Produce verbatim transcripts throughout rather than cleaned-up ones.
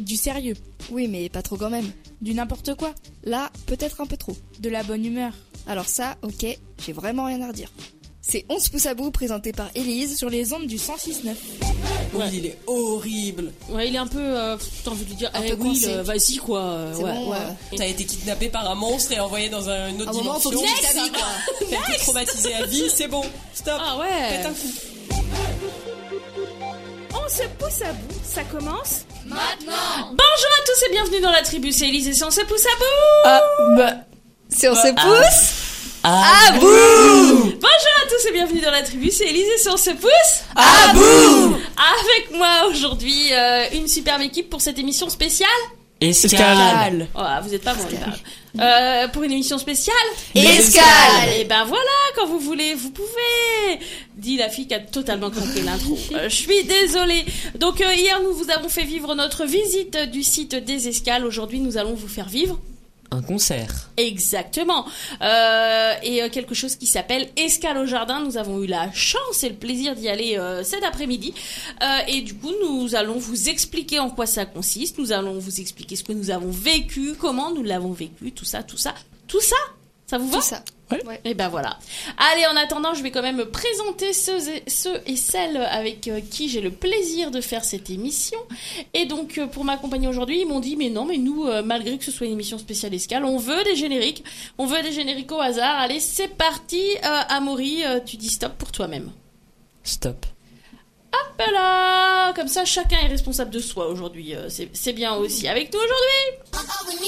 Du sérieux. Oui, mais pas trop quand même. Du n'importe quoi. Là, peut-être un peu trop. De la bonne humeur. Alors ça, ok, j'ai vraiment rien à redire. C'est onze pouces à bout présenté par Élise sur les ondes du cent six neuf. Oui, ouais. Il est horrible. Ouais, il est un peu... Euh, t'as envie de lui dire, eh oui, le, vas-y quoi. Euh, c'est ouais, bon, ouais. Euh... T'as été kidnappé par un monstre et envoyé dans un, une autre un dimension. Moment, faut que tu vie, quoi. T'as été traumatisé à vie, c'est bon. Stop. Ah ouais. Faites un coup. On se pousse à bout, ça commence maintenant. Bonjour à tous et bienvenue dans la tribu, c'est Élise et c'est On se pousse à bout. Ah, bah... C'est On se pousse à, à bout. Bonjour à tous et bienvenue dans la tribu, c'est Élise et c'est On se pousse à bout. Avec moi aujourd'hui, euh, une superbe équipe pour cette émission spéciale Escale. Oh, vous êtes pas bon, les gars. Euh, pour une émission spéciale Escale. Et ben voilà, quand vous voulez, vous pouvez. Dit la fille qui a totalement compris l'intro. Euh, je suis désolée. Donc euh, hier, nous vous avons fait vivre notre visite du site des Escales. Aujourd'hui, nous allons vous faire vivre un concert. Exactement. Euh, et euh, quelque chose qui s'appelle Escale au Jardin. Nous avons eu la chance et le plaisir d'y aller euh, cet après-midi. Euh, et du coup, nous allons vous expliquer en quoi ça consiste. Nous allons vous expliquer ce que nous avons vécu, comment nous l'avons vécu, tout ça, tout ça. Tout ça, ça vous va ? Tout ça. Ouais. Ouais. Et ben voilà. Allez, en attendant, je vais quand même présenter ceux et, ceux et celles avec euh, qui j'ai le plaisir de faire cette émission. Et donc, euh, pour m'accompagner aujourd'hui, ils m'ont dit, mais non, mais nous, euh, malgré que ce soit une émission spéciale Escale, on veut des génériques. On veut des génériques au hasard. Allez, c'est parti. Euh, Amaury, euh, tu dis stop pour toi-même. Stop. Hop là. Comme ça, chacun est responsable de soi aujourd'hui. Euh, c'est, c'est bien aussi. Avec nous aujourd'hui.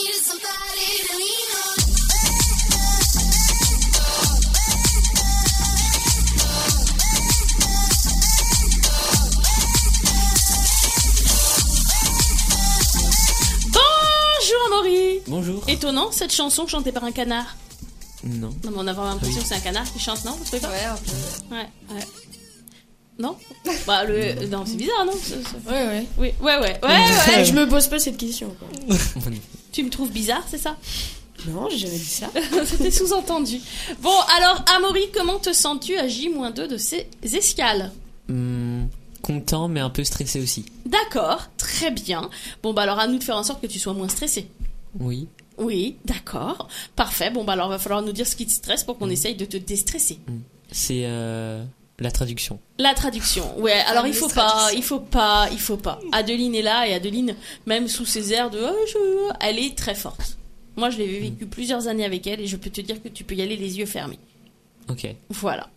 Bonjour Amaury. Bonjour. Étonnant cette chanson chantée par un canard. Non. Non mais on a vraiment l'impression oui. que c'est un canard qui chante, non? Vous trouvez pas? Ouais, un peu. Ouais, ouais. Non? Bah le... Non, c'est bizarre, non? C'est, c'est... Ouais, ouais. Oui, ouais, ouais, ouais, ouais. Je me pose pas cette question, quoi. Tu me trouves bizarre, c'est ça? Non, j'ai jamais dit ça. C'était sous-entendu. Bon, alors Amaury, comment te sens-tu à J moins deux de ces escales? Hum, content mais un peu stressé aussi. D'accord, très bien. Bon bah alors à nous de faire en sorte que tu sois moins stressé. Oui. Oui, d'accord. Parfait. Bon bah alors va falloir nous dire ce qui te stresse pour qu'on mmh. essaye de te déstresser. Mmh. C'est euh, la traduction. La traduction. Ouais, alors il faut pas, il faut pas, il faut pas. Adeline est là et Adeline, même sous ses airs de oh, je... elle est très forte. Moi, je l'ai vécu mmh. plusieurs années avec elle et je peux te dire que tu peux y aller les yeux fermés. OK. Voilà.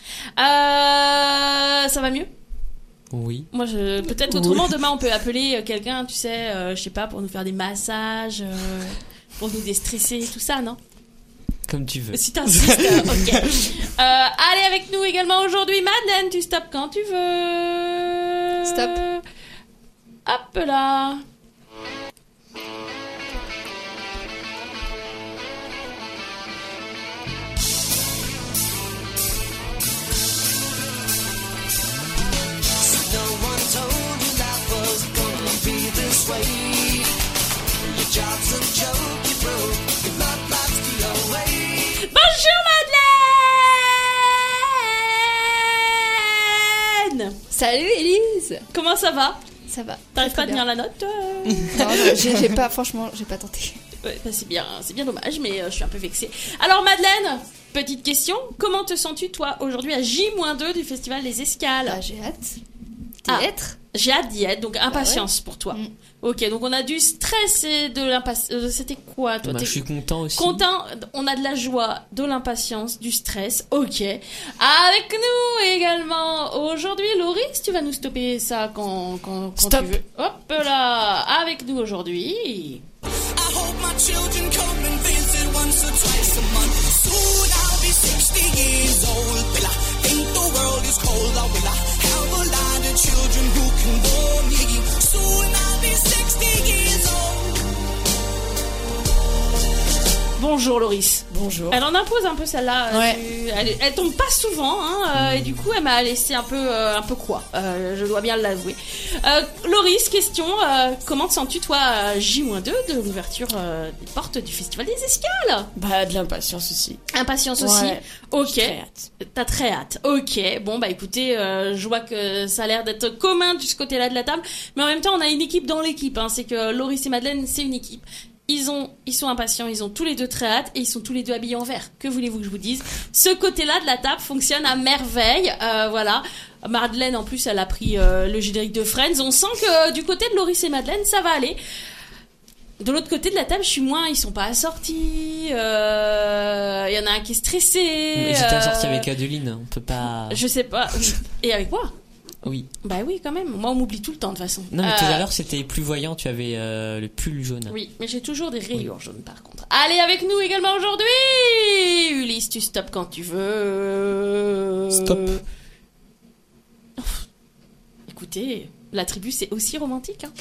Euh, ça va mieux? Oui. Moi, je... peut-être autrement, oui. demain, on peut appeler quelqu'un, tu sais, euh, je sais pas, pour nous faire des massages, euh, pour nous déstresser, tout ça, non? Comme tu veux. Si t'insistes, ok. Euh, allez, avec nous également aujourd'hui, Madeleine, tu stops quand tu veux. Stop. Hop là. Bonjour Madeleine. Salut Élise. Comment ça va? Ça va. T'arrives pas à tenir la note toi? Non, non j'ai, j'ai pas, franchement, j'ai pas tenté. Ouais, bah c'est bien, c'est bien dommage, mais euh, je suis un peu vexée. Alors Madeleine, petite question, comment te sens-tu toi aujourd'hui à J moins deux du festival Les Escales? Bah, j'ai hâte d'y ah, être. J'ai hâte d'y être, donc impatience bah ouais. pour toi. Mm. Ok, donc on a du stress et de l'impatience. Euh, c'était quoi toi? Bah, je suis content aussi. Content, on a de la joie, de l'impatience, du stress. Ok. Avec nous également aujourd'hui, Loris, tu vas nous stopper ça quand, quand, quand Stop. tu veux. Hop là, avec nous aujourd'hui. I hope my children come and visit once or twice a month. Soon I'll be sixty years old. Will I think the world is cold? Or will I have a lot of children who can bore me? Soon I'll be sixty years old. Bonjour Loris. Bonjour. Elle en impose un peu celle-là. euh, Ouais. tu- Elle, elle tombe pas souvent, hein, euh, et du coup elle m'a laissé un peu, euh, un peu quoi. Euh, je dois bien l'avouer. Euh, Loris, question. euh, comment te sens-tu toi à J deux de l'ouverture euh, des portes du Festival des Escales? Bah, de l'impatience aussi. Impatience aussi. Ouais. Ok. J'ai très hâte. T'as très hâte. Ok. Bon bah écoutez, euh, je vois que ça a l'air d'être commun de ce côté-là de la table, mais en même temps on a une équipe dans l'équipe. Hein. C'est que Loris et Madeleine, c'est une équipe. Ils ont, ils sont impatients, ils ont tous les deux très hâte et ils sont tous les deux habillés en vert. Que voulez-vous que je vous dise? Ce côté-là de la table fonctionne à merveille. Euh, voilà. Madeleine en plus, elle a pris euh, le générique de Friends. On sent que euh, du côté de Loris et Madeleine, ça va aller. De l'autre côté de la table, je suis moins. Ils sont pas assortis. Euh, Il y en a un qui est stressé. Mais J'étais euh, assorti avec Adeline, on peut pas. Je sais pas. Et avec moi? Oui. Bah oui, quand même. Moi, on m'oublie tout le temps de toute façon. Non, mais tout Euh, à l'heure c'était plus voyant, tu avais euh, le pull jaune. Oui, mais j'ai toujours des rayures jaunes par contre. Allez avec nous également aujourd'hui, Ulysse, tu stops quand tu veux. Stop. Oh. Écoutez, la tribu c'est aussi romantique. Hein.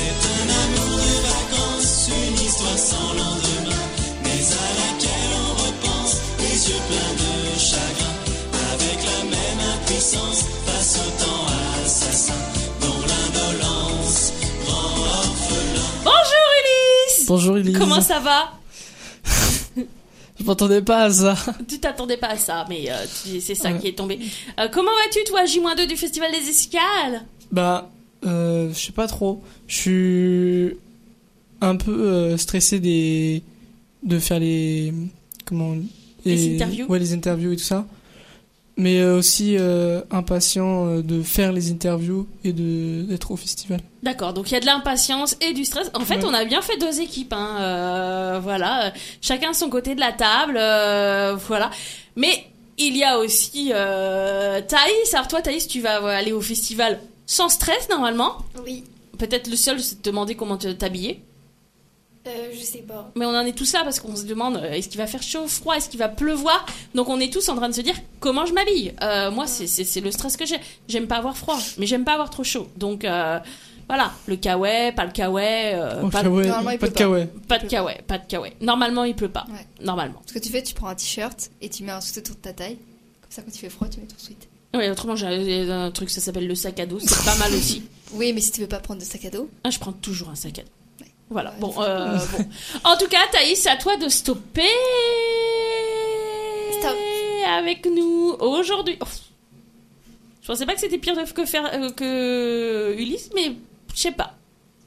Bonjour Ulysse. Bonjour Elise. Comment ça va? Je m'attendais pas à ça. Tu t'attendais pas à ça, mais euh, tu- c'est ça qui est tombé. Euh, comment vas-tu toi, J deux du Festival des Escales? Bah, euh, je sais pas trop. Je suis un peu euh, stressé des de faire les comment Les interviews. Ouais, les interviews et tout ça. Mais euh, aussi euh, impatient euh, de faire les interviews et de d'être au festival. D'accord, donc il y a de l'impatience et du stress. En fait, Ouais. on a bien fait deux équipes, hein. euh, voilà, euh, chacun de son côté de la table, euh, voilà. Mais il y a aussi euh, Thaïs. Alors toi, Thaïs, tu vas aller au festival sans stress normalement. Oui, Peut-être le seul, c'est de te demander comment te- t'habiller. euh, je sais pas. Mais on en est tous là parce qu'on se demande euh, est-ce qu'il va faire chaud, froid, est-ce qu'il va pleuvoir. Donc on est tous en train de se dire comment je m'habille. Euh, moi, c'est, c'est, c'est le stress que j'ai. J'aime pas avoir froid, mais j'aime pas avoir trop chaud. Donc euh, voilà, le kawaii, pas le kawaii, euh, Oh, pas, kawaii, Normalement, il pas peut de pas. kawaii. pas de kawaii, pas de kawaii. Normalement, il pleut pas. Ouais. Normalement. Ce que tu fais, tu prends un t-shirt et tu mets un sous autour de ta taille. Comme ça, quand il fait froid, tu mets ton sweat. Oui, autrement, j'ai un truc, ça s'appelle le sac à dos. C'est pas mal aussi. Oui, mais si tu veux pas prendre de sac à dos, Ah, je prends toujours un sac à dos. Ouais. Voilà. Ouais, Bon, faut- euh, bon. En tout cas, Thaïs, c'est à toi de stopper. Stop. Avec nous aujourd'hui. Oh. Je pensais pas que c'était pire de- que faire euh, que Ulysse, mais je sais pas.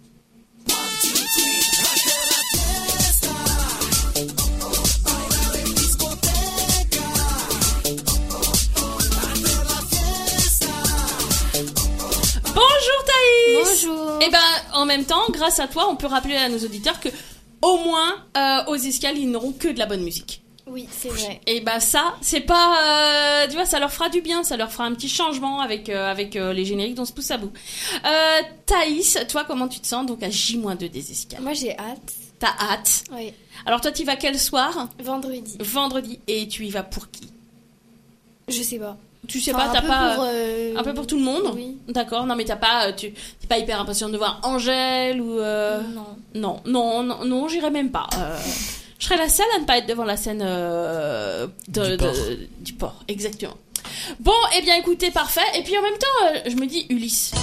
Bonjour Thaïs. Bonjour. Et ben, en même temps, grâce à toi, on peut rappeler à nos auditeurs que au moins euh, aux escales, ils n'auront que de la bonne musique. Oui, c'est vrai. Et bah ça, c'est pas, euh, tu vois, ça leur fera du bien, ça leur fera un petit changement avec euh, avec euh, les génériques dont se pousse à bout. Euh, Thaïs, toi, comment tu te sens donc à J deux des escales? Moi, j'ai hâte. T'as hâte. Oui. Alors toi, tu y vas quel soir? Vendredi. Vendredi. Et tu y vas pour qui? Je sais pas. Tu sais Enfin, pas, un t'as peu pas pour, euh, un peu pour tout le monde? Oui. D'accord. Non, mais t'as pas, euh, tu t'es pas hyper impatiente de voir Angèle ou euh, Non. non, non, non, non, j'irai même pas. Euh, je serais la seule à ne pas être devant la scène euh, de- Du de- port. du port, exactement. Bon, eh bien, écoutez, parfait. Et puis en même temps, euh, je me dis Ulysse.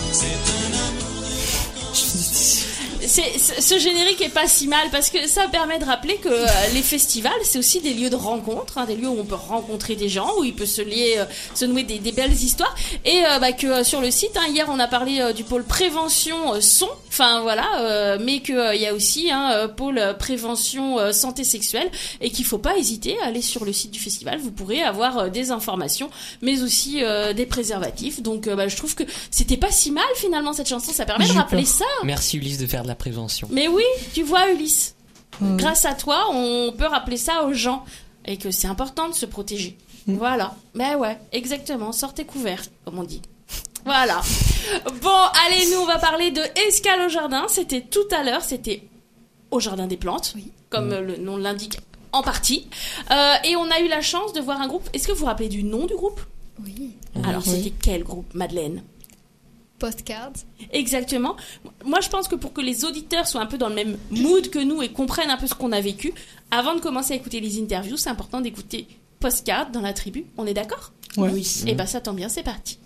C'est, c'est- ce générique est pas si mal parce que ça permet de rappeler que euh, les festivals, c'est aussi des lieux de rencontre, hein, des lieux où on peut rencontrer des gens, où il peut se lier, euh, se nouer des, des belles histoires. Et euh, bah, que euh, sur le site, hein, hier on a parlé euh, du pôle prévention euh, son, enfin voilà, euh, mais que euh, il y a aussi un hein, pôle euh, prévention euh, santé sexuelle et qu'il faut pas hésiter à aller sur le site du festival. Vous pourrez avoir euh, des informations, mais aussi euh, des préservatifs. Donc euh, bah, je trouve que c'était pas si mal finalement cette chanson. Ça permet de J'ai eu rappeler peur. ça. Merci Ulysse de faire de la prévention. Mais oui, tu vois Ulysse, Mm. grâce à toi, on peut rappeler ça aux gens et que c'est important de se protéger. Mm. Voilà. Ben ouais, exactement, sortez couverts, comme on dit. Voilà. Bon, allez, nous on va parler de Escale au jardin. C'était tout à l'heure, c'était au jardin des plantes, Oui. comme euh, le nom l'indique en partie. Euh, et on a eu la chance de voir un groupe. Est-ce que vous vous rappelez du nom du groupe? oui. Alors Oui. c'était quel groupe, Madeleine? Postcard. Exactement. Moi, je pense que pour que les auditeurs soient un peu dans le même mood que nous et comprennent un peu ce qu'on a vécu, avant de commencer à écouter les interviews, c'est important d'écouter Postcard dans la tribu. On est d'accord ? Ouais. Oui. Et ben ça tombe bien, c'est parti.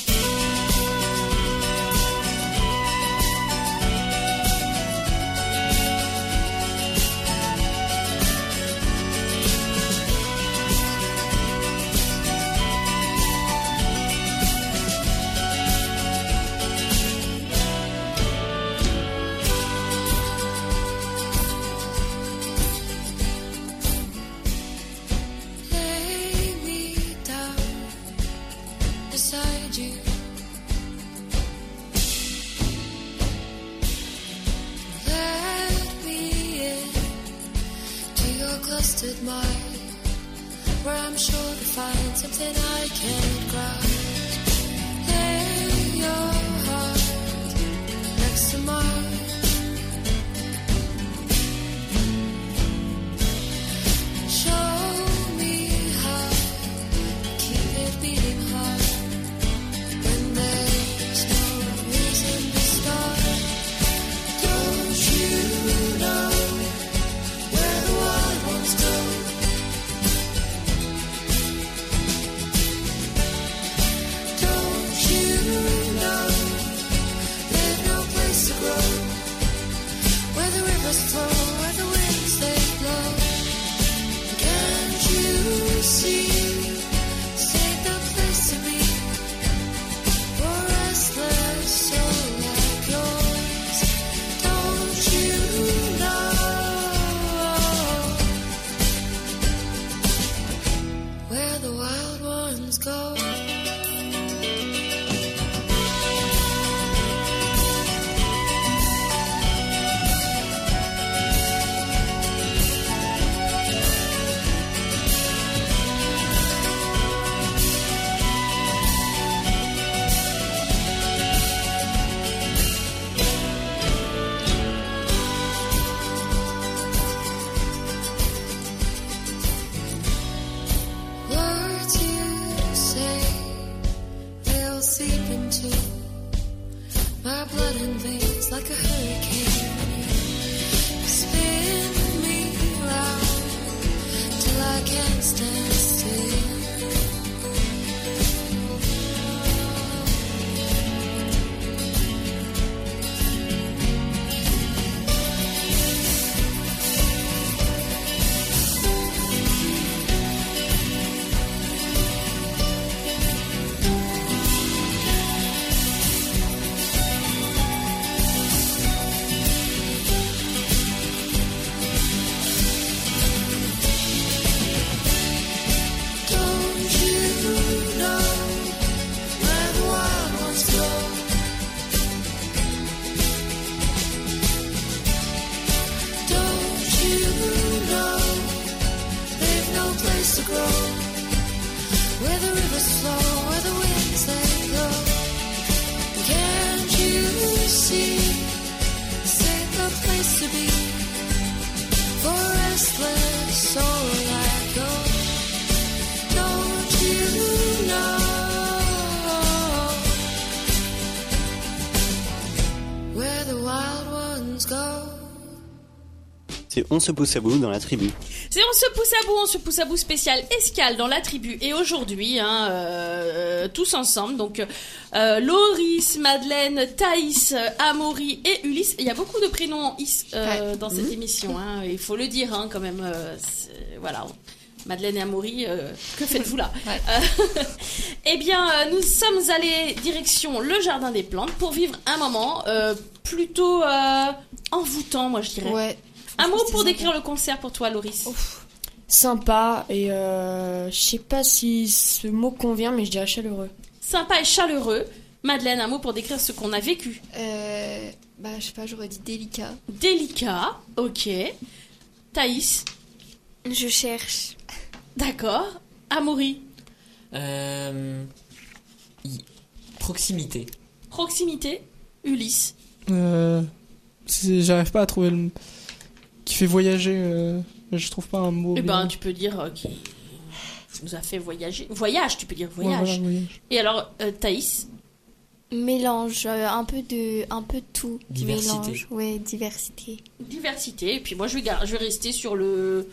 Lay me down beside you. Let me in to your clustered mind, where I'm sure to find something I can't grasp. Lay your heart next to mine. Show me how to keep it beating hard when there's no reason to start. Don't you know where the wild ones go? Don't you know they've no place to grow? Where the rivers flow, where the winds they blow. Can't you see? Ain't the place to be for a restless soul like yours. Don't you know where the wild ones go? Words you say, they'll seep into my blood and veins like a hurricane. Spin me round till I can't stand still. Don't you know where the wild ones go? Don't you know they've no place to grow? Where the rivers flow, where the winds they blow. Can't you see? This ain't the place to be for a restless soul like yours. Don't you know where the wild ones go? C'est On se pousse à bout dans la tribu. C'est On se pousse à bout, on se pousse à bout spécial escale dans la tribu. Et aujourd'hui, hein, euh, tous ensemble, donc euh, Loris, Madeleine, Thaïs, euh, Amaury et Ulysse. Il y a beaucoup de prénoms is, euh, Ouais. dans cette émission, hein, il faut le dire hein, quand même. Euh, c'est- voilà, Madeleine et Amaury, euh, que faites-vous là? Ouais. Euh, Eh bien, euh, nous sommes allés direction le jardin des plantes pour vivre un moment euh, plutôt euh, envoûtant, moi je dirais. Ouais. Un mot C'était pour sympa. décrire le concert pour toi, Loris. Sympa et euh, je sais pas si ce mot convient, mais je dirais chaleureux. Sympa et chaleureux. Madeleine, un mot pour décrire ce qu'on a vécu. Euh, bah, je sais pas, j'aurais dit délicat. Délicat, ok. Thaïs, Je cherche. d'accord. Amaury, Euh, y- Proximité. proximité. Ulysse, Euh, c'est- J'arrive pas à trouver le. Qui fait voyager. euh, Je trouve pas un mot. eh ben bien. tu peux dire euh, qui nous a fait voyager. Voyage, tu peux dire Ouais, voyage. voilà, voyage. Et alors, euh, Thaïs, Mélange, euh, un peu de, un peu de tout. Diversité. Mélange, ouais, diversité. Diversité. Et puis moi, je vais, gar- je vais rester sur le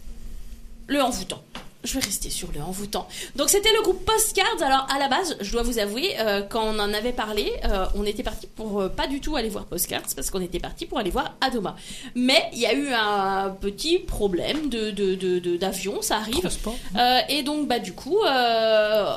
le envoûtant. Je vais rester sur le envoûtant. Donc c'était le groupe Postcards. Alors à la base, je dois vous avouer, euh, quand on en avait parlé, euh, on était parti pour euh, pas du tout aller voir Postcards parce qu'on était parti pour aller voir Adoma. Mais il y a eu un petit problème de, de, de, de- d'avion, ça arrive. Transport. Euh, et donc bah du coup, euh,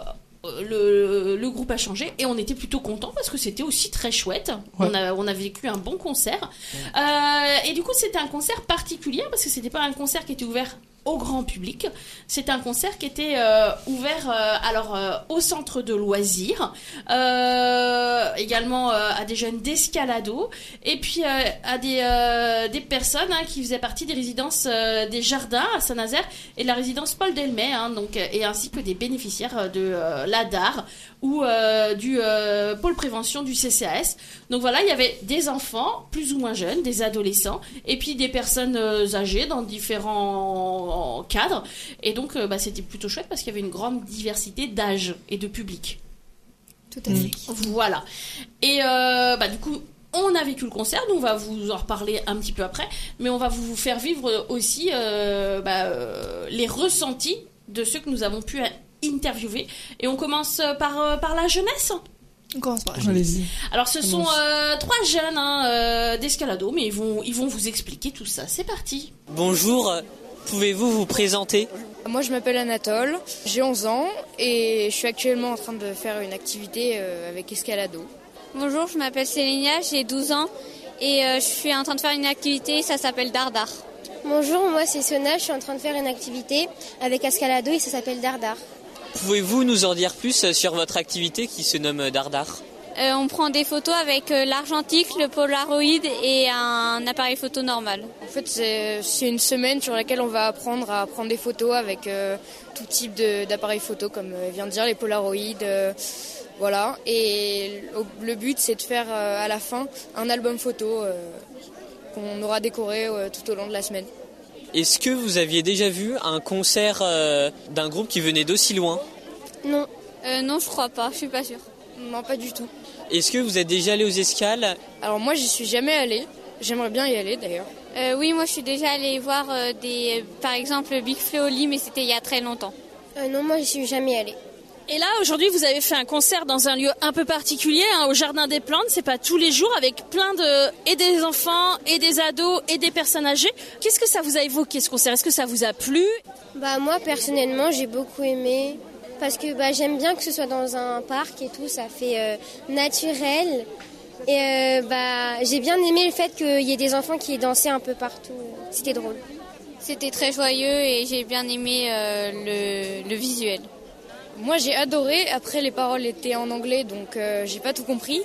le, le groupe a changé et on était plutôt contents parce que c'était aussi très chouette. Ouais. On a on a vécu un bon concert. Euh, et du coup c'était un concert particulier parce que c'était pas un concert qui était ouvert au grand public. C'est un concert qui était euh, ouvert euh, alors euh, au centre de loisirs, euh, également euh, à des jeunes d'escalado, et puis euh, à des euh, des personnes hein, qui faisaient partie des résidences euh, des jardins à Saint-Nazaire et de la résidence Paul Delmet, hein, donc et ainsi que des bénéficiaires de euh, l'A D A R ou euh, du euh, pôle prévention du C C A S. Donc voilà, il y avait des enfants plus ou moins jeunes, des adolescents, et puis des personnes euh, âgées dans différents cadres. Et donc, euh, bah, c'était plutôt chouette parce qu'il y avait une grande diversité d'âge et de public. Tout à fait. Voilà. Et euh, bah, du coup, on a vécu le concert, donc on va vous en reparler un petit peu après, mais on va vous faire vivre aussi euh, bah, euh, les ressentis de ceux que nous avons pu interviewer. Et on commence par, euh, par la jeunesse. On commence par Allez-y. Alors ce sont Commence. euh, trois jeunes hein, euh, d'escalado, mais ils vont, ils vont vous expliquer tout ça. C'est parti. Bonjour, pouvez-vous vous présenter? Moi je m'appelle Anatole, j'ai onze ans et je suis actuellement en train de faire une activité euh, avec Escalado. Bonjour, je m'appelle Célinia, j'ai douze ans et euh, je suis en train de faire une activité, ça s'appelle Dardar. Bonjour, moi c'est Sona, je suis en train de faire une activité avec Escalado et ça s'appelle Dardar. Pouvez-vous nous en dire plus sur votre activité qui se nomme Dardar? Euh, on prend des photos avec euh, l'argentique, le Polaroid et un appareil photo normal. En fait c'est, c'est une semaine sur laquelle on va apprendre à prendre des photos avec euh, tout type de, d'appareils photo comme euh, vient de dire, les Polaroid. Euh, voilà, et le, le but c'est de faire euh, à la fin un album photo euh, qu'on aura décoré euh, tout au long de la semaine. Est-ce que vous aviez déjà vu un concert euh, d'un groupe qui venait d'aussi loin? Non. Euh, non, je crois pas, je suis pas sûre. Non, pas du tout. Est-ce que vous êtes déjà allé aux escales? Alors moi j'y suis jamais allée, j'aimerais bien y aller d'ailleurs. Euh, oui, moi je suis déjà allée voir euh, des, par exemple Big Fleoli, mais c'était il y a très longtemps. Euh, non, moi j'y suis jamais allée. Et là, aujourd'hui, vous avez fait un concert dans un lieu un peu particulier, hein, au Jardin des Plantes. C'est pas tous les jours, avec plein de... et des enfants, et des ados, et des personnes âgées. Qu'est-ce que ça vous a évoqué, ce concert? Est-ce que ça vous a plu? Bah moi personnellement j'ai beaucoup aimé parce que bah, j'aime bien que ce soit dans un parc et tout, ça fait euh, naturel. Et euh, bah, j'ai bien aimé le fait qu'il y ait des enfants qui dansaient un peu partout. C'était drôle. C'était très joyeux et j'ai bien aimé euh, le, le visuel. Moi j'ai adoré, après les paroles étaient en anglais donc euh, j'ai pas tout compris.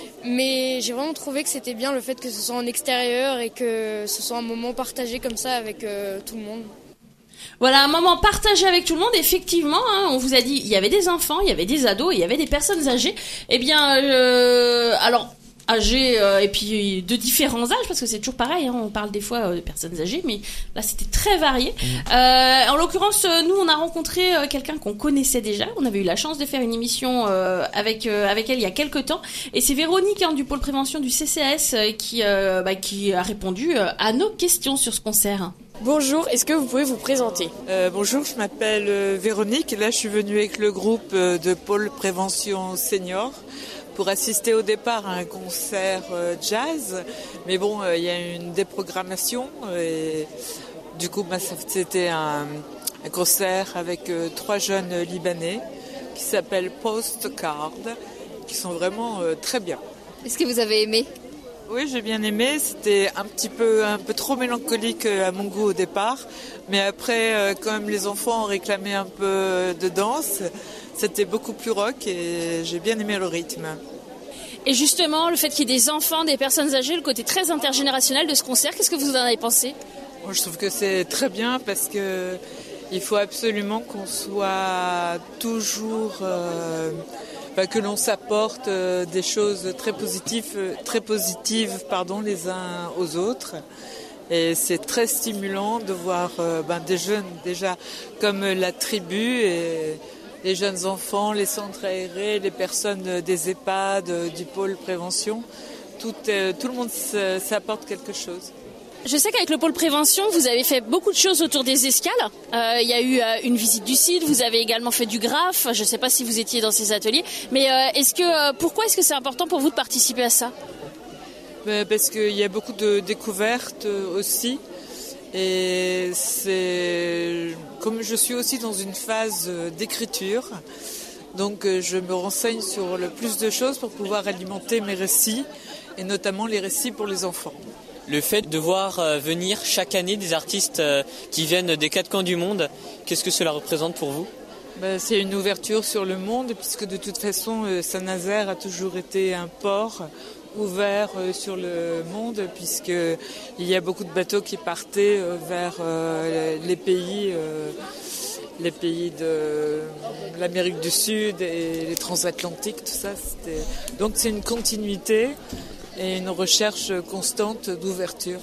Mais j'ai vraiment trouvé que c'était bien le fait que ce soit en extérieur et que ce soit un moment partagé comme ça avec euh, tout le monde. Voilà, un moment partagé avec tout le monde, effectivement, hein, on vous a dit, il y avait des enfants, il y avait des ados, il y avait des personnes âgées. Eh bien, euh, alors, âgées euh, et puis de différents âges, parce que c'est toujours pareil, hein, on parle des fois euh, de personnes âgées, mais là c'était très varié. Mmh. Euh, en l'occurrence, euh, nous on a rencontré euh, quelqu'un qu'on connaissait déjà, on avait eu la chance de faire une émission euh, avec euh, avec elle il y a quelques temps, et c'est Véronique hein, du pôle prévention du C C A S euh, qui, euh, bah, qui a répondu euh, à nos questions sur ce concert. Bonjour, est-ce que vous pouvez vous présenter? euh, Bonjour, je m'appelle euh, Véronique. Là, je suis venue avec le groupe euh, de Pôle Prévention Senior pour assister au départ à un concert euh, jazz. Mais bon, il euh, y a une déprogrammation. Et du coup, bah, c'était un, un concert avec euh, trois jeunes Libanais qui s'appellent Postcard, qui sont vraiment euh, très bien. Est-ce que vous avez aimé? Oui, j'ai bien aimé. C'était un petit peu, un peu trop mélancolique à mon goût au départ. Mais après, quand même, les enfants ont réclamé un peu de danse. C'était beaucoup plus rock et j'ai bien aimé le rythme. Et justement, le fait qu'il y ait des enfants, des personnes âgées, le côté très intergénérationnel de ce concert, qu'est-ce que vous en avez pensé? Moi, je trouve que c'est très bien parce que il faut absolument qu'on soit toujours... Euh, Bah, que l'on s'apporte euh, des choses très positives, euh, très positives pardon, les uns aux autres. Et c'est très stimulant de voir euh, ben, des jeunes déjà comme la tribu et les jeunes enfants, les centres aérés, les personnes des EHPAD, du pôle prévention. Tout, euh, tout le monde s'apporte quelque chose. Je sais qu'avec le pôle prévention, vous avez fait beaucoup de choses autour des escales. Euh, il y a eu euh, une visite du site, vous avez également fait du graphe. Je ne sais pas si vous étiez dans ces ateliers, mais euh, est-ce que, euh, pourquoi est-ce que c'est important pour vous de participer à ça ? Ben, parce qu'il y a beaucoup de découvertes aussi. Et c'est comme je suis aussi dans une phase d'écriture, donc je me renseigne sur le plus de choses pour pouvoir alimenter mes récits, et notamment les récits pour les enfants. Le fait de voir euh, venir chaque année des artistes euh, qui viennent des quatre coins du monde, qu'est-ce que cela représente pour vous ? Ben, c'est une ouverture sur le monde, puisque de toute façon, euh, Saint-Nazaire a toujours été un port ouvert euh, sur le monde, puisqu'il y a beaucoup de bateaux qui partaient euh, vers euh, les pays, euh, les pays de l'Amérique du Sud et les transatlantiques, tout ça. C'était... Donc c'est une continuité et une recherche constante d'ouverture.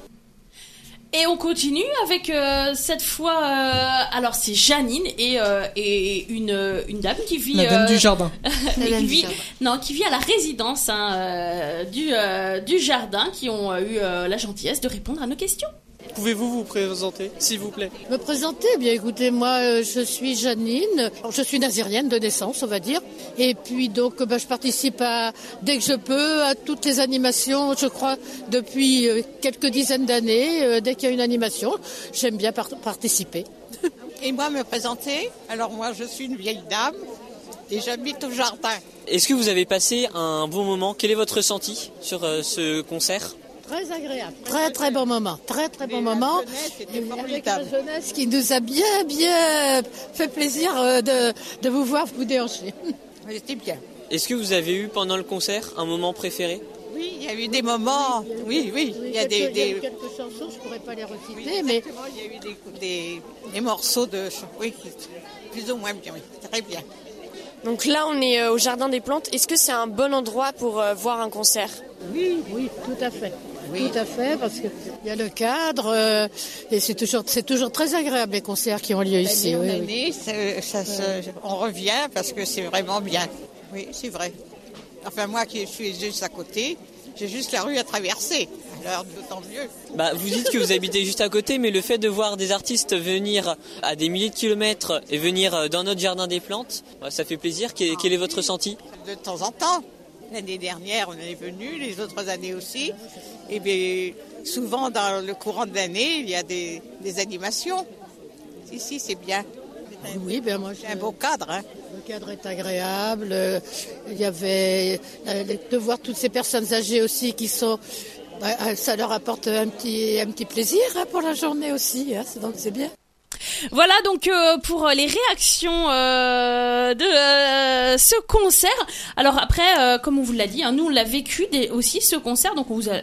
Et on continue avec euh, cette fois, euh, alors c'est Janine et, euh, et une, une dame qui vit... La dame euh, du jardin. qui dame vit, du jardin. Non, qui vit à la résidence hein, euh, du, euh, du jardin, qui ont eu euh, la gentillesse de répondre à nos questions. Pouvez-vous vous présenter, s'il vous plaît ? Me présenter ? Bien écoutez, moi euh, je suis Janine, je suis nazérienne de naissance on va dire, et puis donc bah, je participe à, dès que je peux à toutes les animations, je crois depuis euh, quelques dizaines d'années, euh, dès qu'il y a une animation, j'aime bien par- participer. Et moi me présenter, alors moi je suis une vieille dame et j'habite au jardin. Est-ce que vous avez passé un bon moment ? Quel est votre ressenti sur euh, ce concert ? Très agréable, très très bon moment, très très bon moment. Avec la jeunesse qui nous a bien bien fait plaisir euh, de, de vous voir vous déhancher. C'était bien. Est-ce que vous avez eu pendant le concert un moment préféré ? Oui, il y a eu des moments, oui, oui, il y a des... quelques, il y a eu des... quelques chansons, je ne pourrais pas les reciter, Oui, mais... il y a eu des, des, des morceaux de... Oui, plus ou moins bien, oui, très bien. Donc là, on est euh, au Jardin des Plantes. Est-ce que c'est un bon endroit pour euh, voir un concert ? Oui, oui, tout à fait. Oui. Tout à fait, parce qu'il y a le cadre euh, et c'est toujours, c'est toujours très agréable les concerts qui ont lieu ici. L'année Oui, en oui. année, ça, ça, ça, on revient parce que c'est vraiment bien. Oui, c'est vrai. Enfin, moi qui suis juste à côté, j'ai juste la rue à traverser. Alors, d'autant mieux. Bah, vous dites que vous habitez juste à côté, mais le fait de voir des artistes venir à des milliers de kilomètres et venir dans notre jardin des plantes, ça fait plaisir. Quel, quel est votre ressenti ? De temps en temps. L'année dernière, on est venu, les autres années aussi. Et bien, souvent, dans le courant de l'année, il y a des, des animations. Ici, c'est bien. Oui, ben moi, c'est un beau cadre. Hein. Le cadre est agréable. Euh, Il y avait euh, de voir toutes ces personnes âgées aussi qui sont. Euh, ça leur apporte un petit, un petit plaisir hein, pour la journée aussi. Hein, donc c'est bien. Voilà donc euh, pour les réactions euh, de euh, ce concert. Alors après, euh, comme on vous l'a dit, hein, nous on l'a vécu des, aussi ce concert, donc on vous a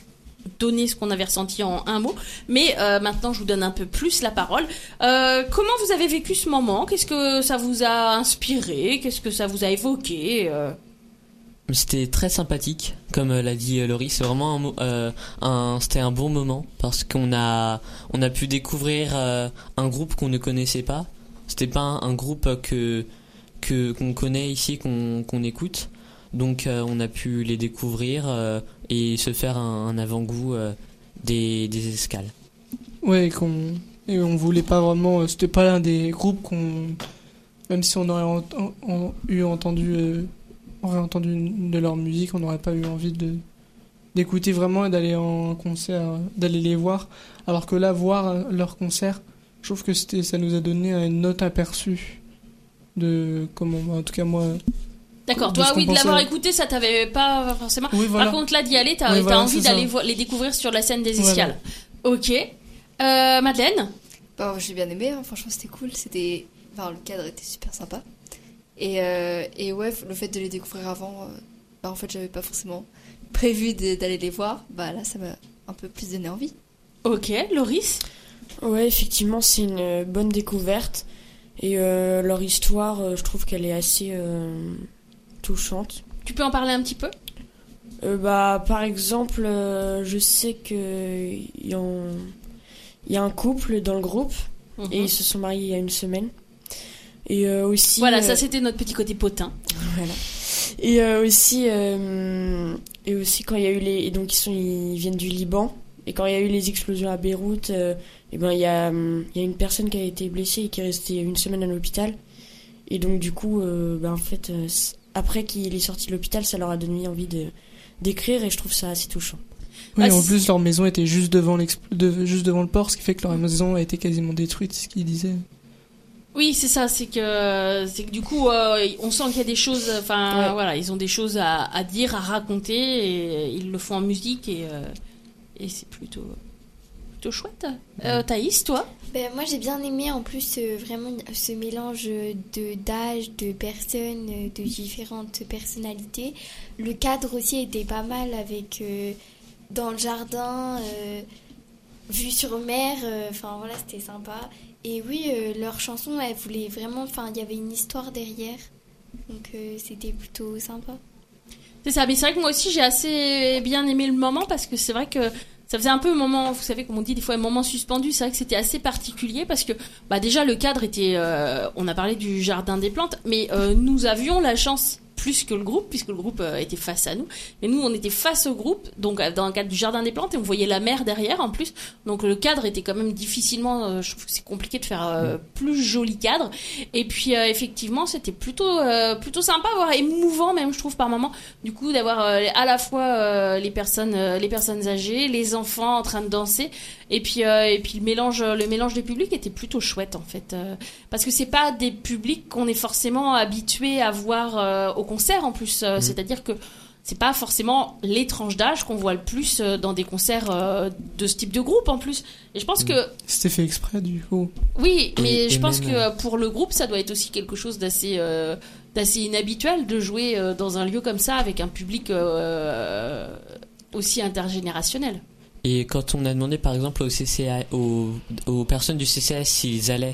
donné ce qu'on avait ressenti en un mot. Mais euh, maintenant, je vous donne un peu plus la parole. Euh, comment vous avez vécu ce moment ? Qu'est-ce que ça vous a inspiré ? Qu'est-ce que ça vous a évoqué ? euh... C'était très sympathique, comme l'a dit Laurie. C'est vraiment un, euh, un, c'était un bon moment parce qu'on a, on a pu découvrir euh, un groupe qu'on ne connaissait pas. C'était pas un, un groupe que, que qu'on connaît ici, qu'on, qu'on écoute. Donc euh, on a pu les découvrir euh, et se faire un, un avant-goût euh, des, des escales. Ouais, qu'on et on voulait pas vraiment. C'était pas l'un des groupes qu'on, même si on aurait en, en, eu entendu. Euh, aurait entendu de leur musique, on n'aurait pas eu envie de d'écouter vraiment et d'aller en concert, d'aller les voir. Alors que là, voir leur concert, je trouve que c'était, ça nous a donné un autre aperçu de comment, en tout cas moi. D'accord, de toi ce oui, qu'on de l'avoir pensait. écouté, ça t'avait pas forcément. Oui, voilà. Par contre, là d'y aller, t'as, Oui, t'as voilà, envie c'est d'aller ça. vo- les découvrir sur la scène des Voilà. escales. Ok. Euh, Madeleine ? Bah, j'ai bien aimé, hein. Franchement c'était cool, c'était... Enfin, le cadre était super sympa. Et, euh, et ouais, le fait de les découvrir avant, euh, bah, en fait j'avais pas forcément prévu de, d'aller les voir, bah là ça m'a un peu plus donné envie. Ok, Loris ? Ouais, effectivement, c'est une bonne découverte. Et euh, leur histoire, euh, je trouve qu'elle est assez euh, touchante. Tu peux en parler un petit peu ? euh, bah, Par exemple, euh, je sais qu'il y, en... y a un couple dans le groupe, Mhm. et ils se sont mariés il y a une semaine. Et euh, aussi. Voilà, euh, ça c'était notre petit côté potin. Voilà. Et euh, aussi, euh, et aussi quand il y a eu les, et donc ils sont, ils viennent du Liban. Et quand il y a eu les explosions à Beyrouth, euh, et ben il y a, il y a une personne qui a été blessée et qui est restée une semaine à l'hôpital. Et donc du coup, euh, ben en fait, euh, après qu'il est sorti de l'hôpital, ça leur a donné envie de d'écrire et je trouve ça assez touchant. Oui, Ah, en c'est- plus leur maison était juste devant l'expl- de, juste devant le port, ce qui fait que leur maison a été quasiment détruite, ce qu'ils disaient. Oui, c'est ça, c'est que c'est que du coup, euh, on sent qu'il y a des choses. Enfin, Ouais. voilà, ils ont des choses à, à dire, à raconter, et ils le font en musique et euh, et c'est plutôt plutôt chouette. Euh, Thaïs, toi? Ben, moi j'ai bien aimé en plus euh, vraiment ce mélange de d'âge, de personnes, euh, de différentes personnalités. Le cadre aussi était pas mal avec euh, dans le jardin, euh, vue sur mer, euh, enfin voilà c'était sympa. Et oui, euh, leur chanson elle voulait vraiment, enfin il y avait une histoire derrière, donc euh, c'était plutôt sympa. C'est ça, mais c'est vrai que moi aussi j'ai assez bien aimé le moment parce que c'est vrai que ça faisait un peu moment, vous savez comme on dit des fois un moment suspendu, c'est vrai que c'était assez particulier parce que bah déjà le cadre était, euh, on a parlé du jardin des plantes, mais euh, nous avions la chance plus que le groupe puisque le groupe euh, était face à nous, mais nous on était face au groupe donc euh, dans le cadre du jardin des plantes et on voyait la mer derrière en plus, donc le cadre était quand même difficilement, euh, je trouve que c'est compliqué de faire euh, plus joli cadre et puis euh, effectivement c'était plutôt euh, plutôt sympa, voire émouvant même je trouve par moment du coup d'avoir euh, à la fois euh, les personnes euh, les personnes âgées, les enfants en train de danser et puis euh, et puis le mélange le mélange des publics était plutôt chouette en fait euh, parce que c'est pas des publics qu'on est forcément habitué à voir euh, au concert en plus euh, Mmh. c'est-à-dire que c'est pas forcément les tranches d'âge qu'on voit le plus euh, dans des concerts euh, de ce type de groupe en plus et je pense que C'était fait exprès du coup. oui, mais Et- je et pense même, que euh, euh, pour le groupe, ça doit être aussi quelque chose d'assez euh, d'assez inhabituel de jouer euh, dans un lieu comme ça avec un public euh, aussi intergénérationnel. Et quand on a demandé par exemple au C C A, aux, aux personnes du C C A S s'ils allaient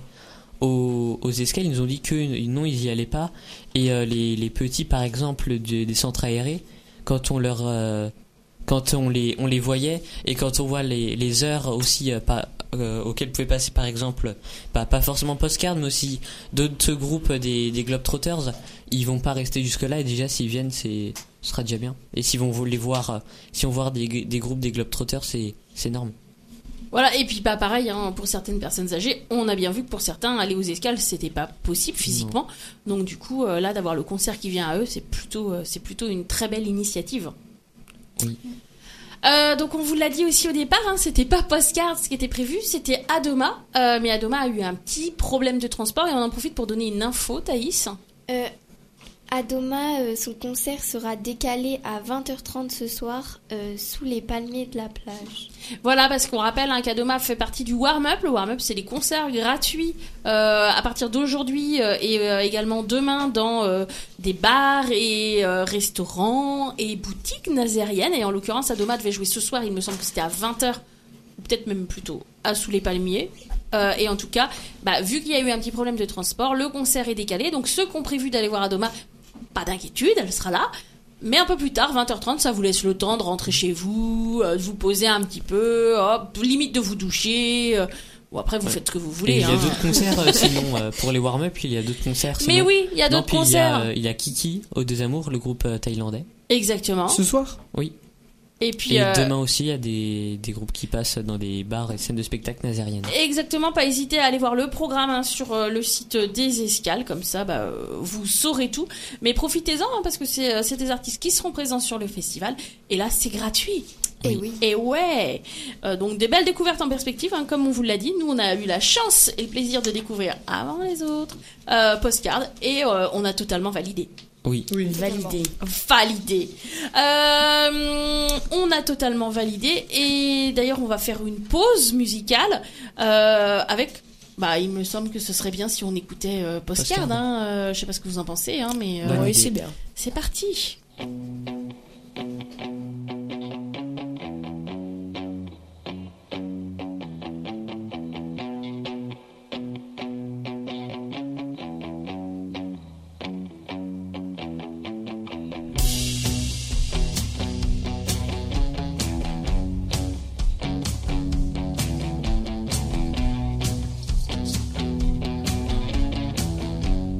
aux, aux escales, ils nous ont dit que non, ils y allaient pas. Et euh, les, les petits par exemple de- des centres aérés, quand on leur euh, quand on les on les voyait et quand on voit les, les heures aussi euh, pas euh, auxquelles pouvaient passer par exemple bah, pas forcément Postcard mais aussi d'autres groupes des, des Globetrotters, ils vont pas rester jusque là et déjà s'ils viennent c'est ce sera déjà bien. Et s'ils vont les voir euh, si on voit des, des groupes des Globetrotters c'est c'est énorme. Voilà, et puis pas pareil, hein, pour certaines personnes âgées, on a bien vu que pour certains, aller aux escales, c'était pas possible physiquement. Donc du coup, euh, là, d'avoir le concert qui vient à eux, c'est plutôt, euh, c'est plutôt une très belle initiative. Oui. Euh, donc on vous l'a dit aussi au départ, hein, c'était pas Postcard ce qui était prévu, c'était Adoma. Euh, mais Adoma a eu un petit problème de transport et on en profite pour donner une info, Thaïs. Euh, Adoma, euh, son concert sera décalé à vingt heures trente ce soir euh, sous les palmiers de la plage. Voilà, parce qu'on rappelle hein, qu'Adoma fait partie du warm-up. Le warm-up, c'est les concerts gratuits euh, à partir d'aujourd'hui euh, et euh, également demain dans euh, des bars et euh, restaurants et boutiques nazériennes. Et en l'occurrence, Adoma devait jouer ce soir, il me semble que c'était à vingt heures, ou peut-être même plutôt à Sous les Palmiers. Euh, et en tout cas, bah, vu qu'il y a eu un petit problème de transport, le concert est décalé. Donc ceux qui ont prévu d'aller voir Adoma, pas d'inquiétude, elle sera là. Mais un peu plus tard, vingt heures trente, ça vous laisse le temps de rentrer chez vous, euh, de vous poser un petit peu, hop, limite de vous doucher. Euh, ou après, vous Ouais. faites ce que vous Et voulez. il y a hein. d'autres concerts euh, sinon euh, pour les warm-up il y a d'autres concerts Mais sinon. oui, il y a Non, d'autres puis il y a, concerts. euh, il y a Kiki aux Deux Amours, le groupe euh, thaïlandais. Exactement. Ce soir Oui. Et puis Et euh, demain aussi il y a des, des groupes qui passent dans des bars et scènes de spectacle nazériennes. Exactement, pas hésiter à aller voir le programme hein, sur euh, le site des Escales, comme ça bah, euh, vous saurez tout. Mais profitez-en hein, parce que c'est euh, c'est des artistes qui seront présents sur le festival et là c'est gratuit. Et oui. Et ouais. Euh, donc des belles découvertes en perspective, hein, comme on vous l'a dit. Nous on a eu la chance et le plaisir de découvrir avant les autres euh, Postcard et euh, on a totalement validé. Oui. Validé. Validé. Euh, on a totalement validé et d'ailleurs on va faire une pause musicale euh, avec. Bah, il me semble que ce serait bien si on écoutait euh, Postcard. Postcard. Hein, euh, je sais pas ce que vous en pensez, hein, mais euh, Bonne Oui, idée. c'est bien. c'est parti. Thank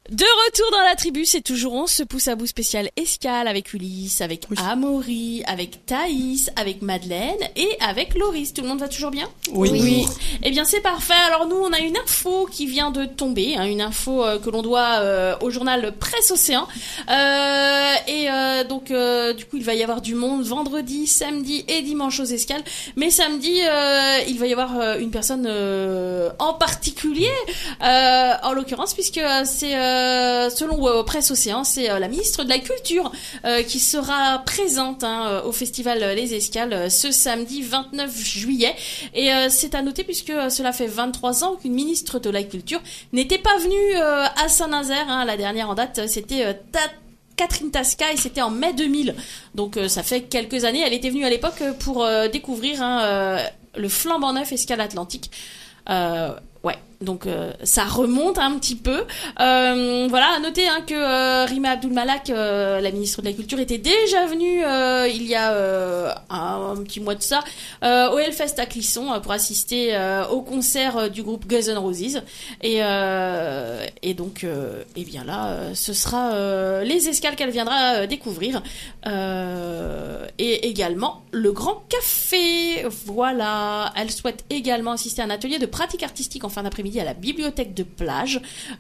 De retour dans la tribu, c'est toujours on se pousse à bout spécial escale avec Ulysse, avec oui. Amaury, avec Thaïs, avec Madeleine et avec Loris. Tout le monde va toujours bien ? Oui. oui. Eh bien c'est parfait. Alors nous on a une info qui vient de tomber, hein, une info euh, que l'on doit euh, au journal Presse Océan. Euh, et euh, donc euh, du coup il va y avoir du monde vendredi, samedi et dimanche aux escales. Mais samedi euh, il va y avoir euh, une personne euh, en particulier, euh, en l'occurrence puisque euh, c'est euh, Euh, selon euh, Presse Océan, c'est euh, la ministre de la Culture euh, qui sera présente hein, au festival euh, Les Escales euh, ce samedi vingt-neuf juillet. Et euh, c'est à noter puisque euh, cela fait vingt-trois ans qu'une ministre de la Culture n'était pas venue euh, à Saint-Nazaire. Hein, la dernière en date, c'était euh, Ta- Catherine Tasca et c'était en mai deux mille. Donc euh, ça fait quelques années. Elle était venue à l'époque pour euh, découvrir hein, euh, le flambant neuf Escale Atlantique. Euh, ouais, donc euh, ça remonte un petit peu. Euh, voilà, à noter hein, que euh, Rima Abdul-Malak, euh, la ministre de la Culture, était déjà venue euh, il y a euh, un, un petit mois de ça euh, au Hellfest à Clisson euh, pour assister euh, au concert euh, du groupe Guns N' Roses. Et, euh, et donc, euh, eh bien là, euh, ce sera euh, les escales qu'elle viendra euh, découvrir. Euh, et également le Grand Café. Voilà, elle souhaite également assister à un atelier de pratique artistique en fin d'après-midi à la bibliothèque de plage.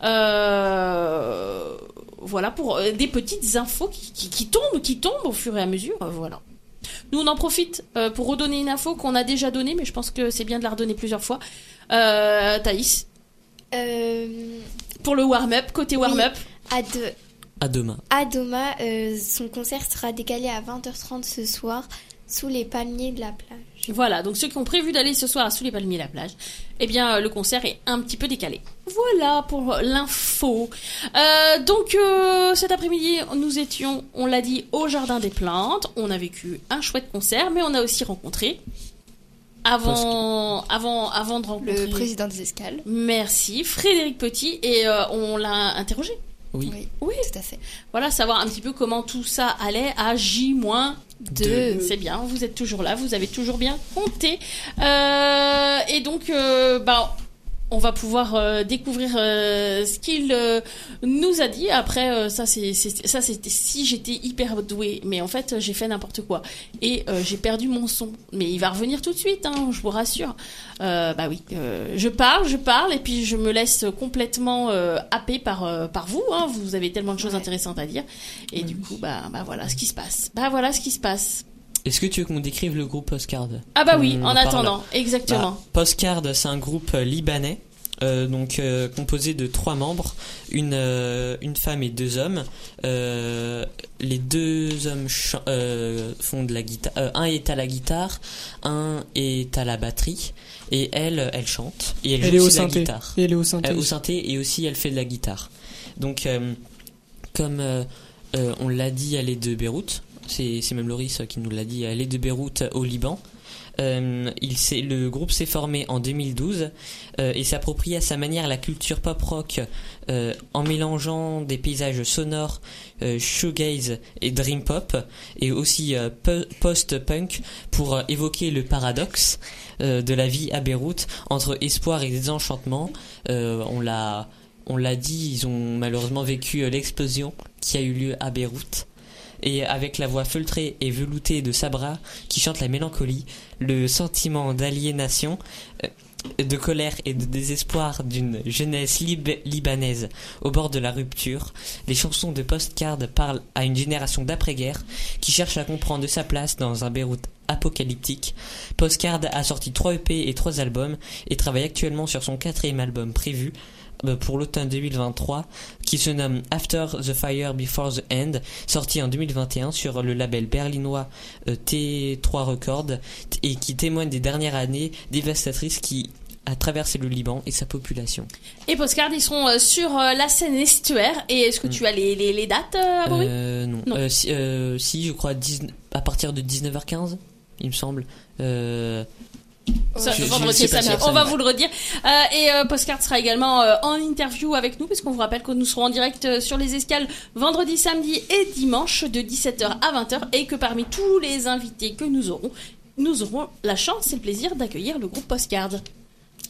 Euh, voilà pour euh, des petites infos qui, qui, qui tombent, qui tombent au fur et à mesure. Euh, voilà. Nous on en profite euh, pour redonner une info qu'on a déjà donnée, mais je pense que c'est bien de la redonner plusieurs fois. Euh, Thaïs. Euh... Pour le warm-up, côté warm-up. Oui, à deux. À demain. À demain, euh, son concert sera décalé à vingt heures trente ce soir sous les palmiers de la plage. Voilà, donc ceux qui ont prévu d'aller ce soir sous les palmiers de la plage, eh bien le concert est un petit peu décalé. Voilà pour l'info. Euh, donc euh, cet après-midi, nous étions, on l'a dit, au Jardin des Plantes. On a vécu un chouette concert, mais on a aussi rencontré avant, avant, avant de rencontrer le président des escales. Merci, Frédéric Petit, et euh, on l'a interrogé. Oui. oui. Oui, tout à fait. Voilà, savoir un petit peu comment tout ça allait à J deux. C'est bien, vous êtes toujours là, vous avez toujours bien compté. Euh, et donc, euh, bah, on va pouvoir euh, découvrir euh, ce qu'il euh, nous a dit. Après, euh, ça, c'est, c'est, ça, c'était si j'étais hyper douée. Mais en fait, j'ai fait n'importe quoi. Et euh, j'ai perdu mon son. Mais il va revenir tout de suite, hein, je vous rassure. Euh, bah oui, euh, je parle, je parle, et puis je me laisse complètement euh, happer par, euh, par vous. Hein, vous avez tellement de choses ouais. intéressantes à dire. Et mmh. du coup, bah, bah voilà ce qui se passe. Bah voilà ce qui se passe. Est-ce que tu veux qu'on décrive le groupe Postcard ? Ah bah oui, en attendant, exactement. Bah, Postcard, c'est un groupe libanais, euh, donc euh, composé de trois membres, une euh, une femme et deux hommes. Euh, les deux hommes ch- euh, font de la guitare. Euh, un est à la guitare, un est à la batterie, et elle, elle chante et elle, elle joue est au aussi synthé. la guitare. Et elle est au synthé. Euh, au synthé et aussi elle fait de la guitare. Donc euh, comme euh, euh, on l'a dit, elle est de Beyrouth. C'est, c'est même Loris qui nous l'a dit. Elle est de Beyrouth au Liban. Euh, il s'est, le groupe s'est formé en deux mille douze euh, et s'approprie à sa manière la culture pop-rock euh, en mélangeant des paysages sonores, euh, shoegaze et dream pop, et aussi euh, pe- post-punk pour euh, évoquer le paradoxe euh, de la vie à Beyrouth entre espoir et désenchantement. Euh, on l'a, on l'a dit, ils ont malheureusement vécu euh, l'explosion qui a eu lieu à Beyrouth. Et avec la voix feutrée et veloutée de Sabra qui chante la mélancolie, le sentiment d'aliénation, de colère et de désespoir d'une jeunesse lib- libanaise au bord de la rupture, les chansons de Postcard parlent à une génération d'après-guerre qui cherche à comprendre sa place dans un Beyrouth apocalyptique. Postcard a sorti trois E P et trois albums et travaille actuellement sur son quatrième album prévu pour l'automne deux mille vingt-trois, qui se nomme After the Fire Before the End, sorti en deux mille vingt et un sur le label berlinois euh, T trois Records, et qui témoigne des dernières années dévastatrices qui a traversé le Liban et sa population. Et Postcard, ils seront euh, sur euh, la scène estuaire. Et est-ce que tu mm. as les, les, les dates, euh, Amaury ? euh, Non. non. Euh, si, euh, si, je crois dix, à partir de dix-neuf heures quinze, il me semble. Euh... Ça, je, vendredi, je ça, on va vous le redire. Euh, et euh, Postcard sera également euh, en interview avec nous, parce qu'on vous rappelle que nous serons en direct euh, sur les escales vendredi, samedi et dimanche de dix-sept heures à vingt heures, et que parmi tous les invités que nous aurons, nous aurons la chance et le plaisir d'accueillir le groupe Postcard.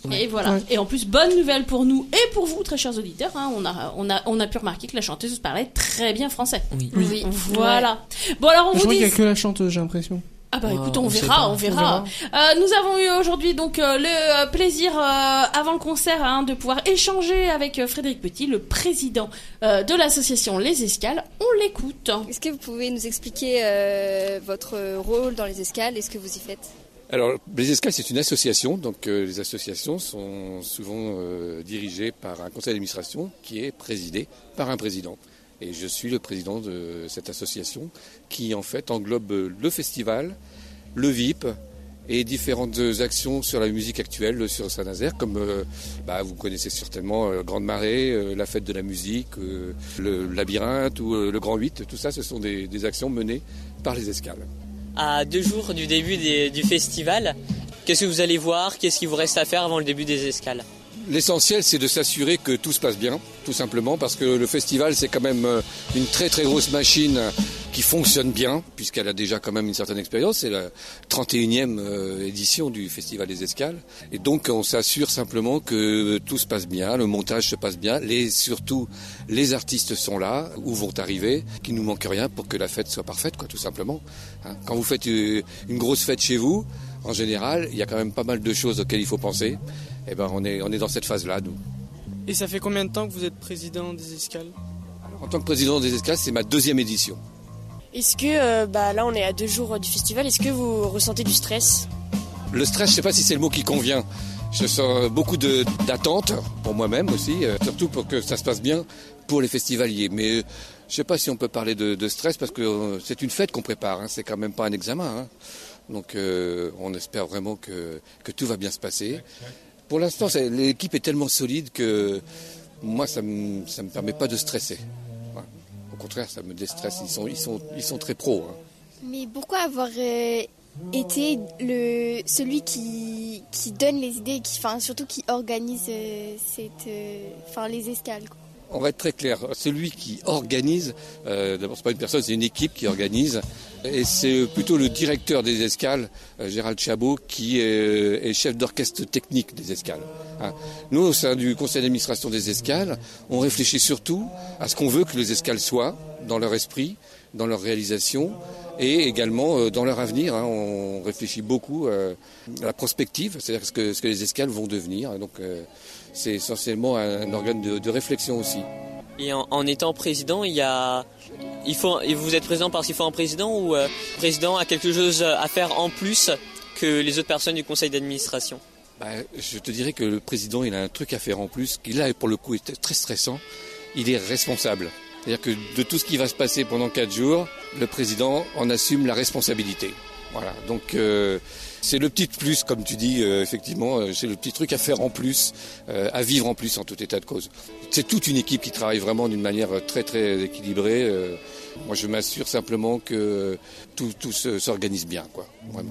Et voilà. Ouais. Et en plus, bonne nouvelle pour nous et pour vous, très chers auditeurs. Hein, on a, on a, on a pu remarquer que la chanteuse parlait très bien français. Oui. oui. oui. Voilà. Ouais. Bon alors on je vous dit. dit. Je crois qu'il n'y a que la chanteuse, j'ai l'impression. Ah bah écoute, on, on verra, on verra. On verra. Euh, nous avons eu aujourd'hui donc euh, le euh, plaisir euh, avant le concert hein, de pouvoir échanger avec euh, Frédéric Petit, le président euh, de l'association Les Escales. On l'écoute. Est-ce que vous pouvez nous expliquer euh, votre rôle dans les escales et ce que vous y faites ? Alors, les Escales, c'est une association. Donc, euh, les associations sont souvent euh, dirigées par un conseil d'administration qui est présidé par un président. Et je suis le président de cette association qui, en fait, englobe le festival, le V I P et différentes actions sur la musique actuelle sur Saint-Nazaire, comme euh, bah, vous connaissez certainement euh, Grande Marée, euh, la fête de la musique, euh, le labyrinthe ou euh, le Grand huit. Tout ça, ce sont des, des actions menées par les Escales. À deux jours du début des, du festival, qu'est-ce que vous allez voir ? Qu'est-ce qu'il vous reste à faire avant le début des Escales ? L'essentiel, c'est de s'assurer que tout se passe bien, tout simplement, parce que le festival, c'est quand même une très très grosse machine qui fonctionne bien, puisqu'elle a déjà quand même une certaine expérience. C'est la trente et unième édition du Festival des Escales. Et donc, on s'assure simplement que tout se passe bien, le montage se passe bien, les, surtout les artistes sont là, ou vont arriver, qu'il ne nous manque rien pour que la fête soit parfaite, quoi, tout simplement. Hein, quand vous faites une grosse fête chez vous, en général, il y a quand même pas mal de choses auxquelles il faut penser. Eh ben, on est, on est dans cette phase-là, nous. Et ça fait combien de temps que vous êtes président des Escales ? Alors, en tant que président des Escales, c'est ma deuxième édition. Est-ce que, euh, bah, là, on est à deux jours du festival, est-ce que vous ressentez du stress ? Le stress, je ne sais pas si c'est le mot qui convient. Je sens beaucoup de, d'attente, pour moi-même aussi, euh, surtout pour que ça se passe bien pour les festivaliers. Mais euh, je ne sais pas si on peut parler de, de stress, parce que euh, c'est une fête qu'on prépare, hein, c'est quand même pas un examen. Hein. Donc, euh, on espère vraiment que, que tout va bien se passer. Pour l'instant, c'est, l'équipe est tellement solide que moi, ça ne me, ça me permet pas de stresser. Voilà. Au contraire, ça me déstresse. Ils sont, ils sont, ils sont très pros. Hein. Mais pourquoi avoir euh, été le, celui qui, qui donne les idées, qui, enfin, surtout qui organise euh, cette, euh, enfin, les escales, quoi. On va être très clair. Celui qui organise, euh, d'abord, c'est pas une personne, c'est une équipe qui organise. Et c'est plutôt le directeur des Escales, euh, Gérald Chabot, qui est, est chef d'orchestre technique des Escales. Hein. Nous, au sein du conseil d'administration des Escales, on réfléchit surtout à ce qu'on veut que les Escales soient, dans leur esprit, dans leur réalisation, et également euh, dans leur avenir. Hein. On réfléchit beaucoup euh, à la prospective, c'est-à-dire ce que, ce que les Escales vont devenir. Donc, euh, c'est essentiellement un, un organe de, de réflexion aussi. Et en, en étant président, il y a, il faut, et vous êtes président parce qu'il faut un président ou euh, le président a quelque chose à faire en plus que les autres personnes du conseil d'administration ? Bah, je te dirais que le président, il a un truc à faire en plus, qui là, pour le coup, est très stressant. Il est responsable. C'est-à-dire que de tout ce qui va se passer pendant quatre jours, le président en assume la responsabilité. Voilà, donc euh, c'est le petit plus, comme tu dis, euh, effectivement, euh, c'est le petit truc à faire en plus, euh, à vivre en plus en tout état de cause. C'est toute une équipe qui travaille vraiment d'une manière très très équilibrée. Euh, moi, je m'assure simplement que tout, tout se, s'organise bien, quoi, vraiment.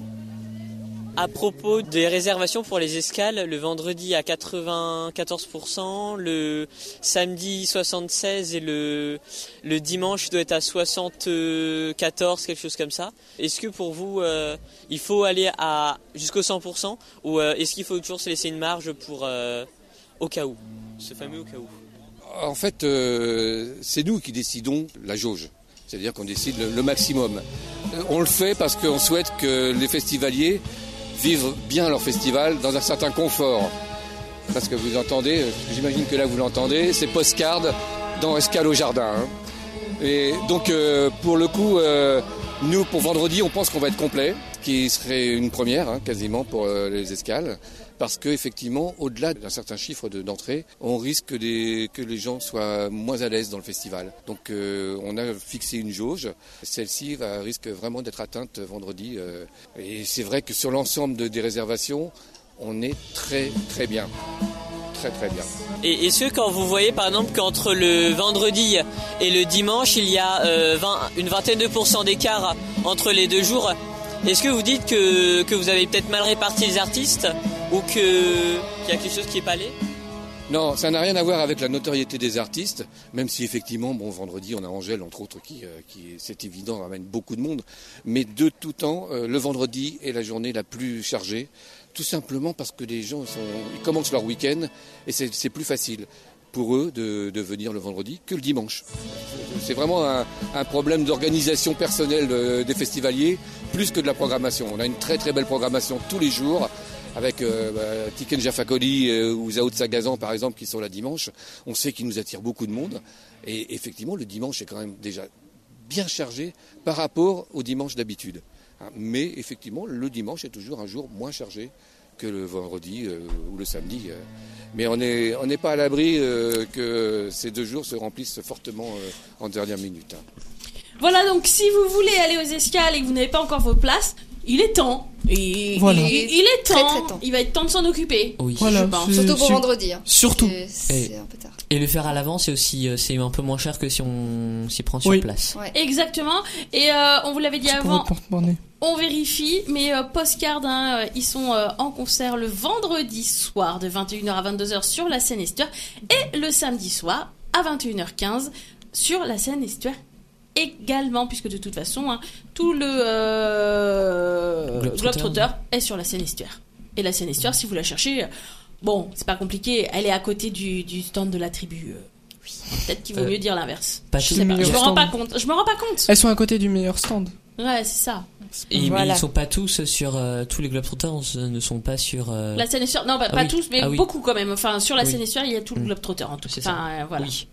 À propos des réservations pour les escales, le vendredi à quatre-vingt-quatorze pour cent, le samedi soixante-seize pour cent et le, le dimanche doit être à soixante-quatorze pour cent, quelque chose comme ça. Est-ce que pour vous, euh, il faut aller à jusqu'au cent pour cent ou euh, est-ce qu'il faut toujours se laisser une marge pour euh, au cas où, ce fameux au cas où ? En fait, euh, c'est nous qui décidons la jauge. C'est-à-dire qu'on décide le, le maximum. On le fait parce qu'on souhaite que les festivaliers vivent bien leur festival dans un certain confort. Parce que vous entendez, j'imagine que là vous l'entendez, c'est Postcard dans Escale au Jardin. Hein. Et donc euh, pour le coup, euh, nous pour vendredi, on pense qu'on va être complet, ce qui serait une première hein, quasiment pour euh, les escales. Parce qu'effectivement, au-delà d'un certain chiffre de, d'entrée, on risque des, que les gens soient moins à l'aise dans le festival. Donc euh, on a fixé une jauge. Celle-ci va, risque vraiment d'être atteinte vendredi. Euh, et c'est vrai que sur l'ensemble de, des réservations, on est très très bien. Très très bien. Et est-ce que quand vous voyez par exemple qu'entre le vendredi et le dimanche, il y a euh, vingt, une vingtaine de pourcents d'écart entre les deux jours, est-ce que vous dites que, que vous avez peut-être mal réparti les artistes ? Ou que, qu'il y a quelque chose qui n'est pas allé ? Non, ça n'a rien à voir avec la notoriété des artistes, même si effectivement, bon, vendredi, on a Angèle, entre autres, qui, euh, qui c'est évident, ramène beaucoup de monde. Mais de tout temps, euh, le vendredi est la journée la plus chargée, tout simplement parce que les gens sont, ils commencent leur week-end et c'est, c'est plus facile pour eux de, de venir le vendredi que le dimanche. C'est vraiment un, un problème d'organisation personnelle de, des festivaliers, plus que de la programmation. On a une très très belle programmation tous les jours, avec euh, bah, Tiken Jah Fakoly euh, ou Zao de Sagazan par exemple qui sont là dimanche. On sait qu'ils nous attirent beaucoup de monde et effectivement le dimanche est quand même déjà bien chargé par rapport au dimanche d'habitude. Hein, mais effectivement le dimanche est toujours un jour moins chargé que le vendredi euh, ou le samedi. Euh. Mais on n'est on n'est pas à l'abri euh, que ces deux jours se remplissent fortement euh, en dernière minute. Hein. Voilà, donc si vous voulez aller aux escales et que vous n'avez pas encore vos places, il est temps. Et Voilà. il, il est temps. Très, très temps. Il va être temps de s'en occuper. Oui. Voilà, je pense. c'est- Surtout pour c'est- vendredi. Hein. Surtout. C'est, c'est Et- un peu tard. Et le faire à l'avance, c'est aussi euh, c'est un peu moins cher que si on s'y prend sur Oui. place. Ouais. Exactement. Et euh, on vous l'avait dit C'est pour avant, votre porte-monnaie. on vérifie, mais euh, Postcard, hein, euh, ils sont euh, en concert le vendredi soir de vingt et une heures à vingt-deux heures sur la scène Estuaire et le samedi soir à vingt et une heures quinze sur la scène Estuaire également, puisque de toute façon, hein, tout le euh, Globetrotter. Globetrotter est sur la scène Estuaire. Et la scène Estuaire, si vous la cherchez, euh, bon, c'est pas compliqué, elle est à côté du, du stand de la tribu. euh. Peut-être qu'il vaut Euh, mieux dire l'inverse. pas Je tout sais le pas, je meilleur me rends stand. pas compte. Je me rends pas compte. Elles sont à côté du meilleur stand. Ouais, c'est ça. Et mais Voilà. ils sont pas tous sur euh, tous les Globetrotters euh, ne sont pas sur euh, La scène Estuaire, non, bah, Ah pas oui. tous, mais Ah oui. beaucoup quand même. Enfin, sur la Oui. scène Estuaire, il y a tout le Mm. Globetrotter en tout. C'est ça. Enfin, euh, voilà. Oui.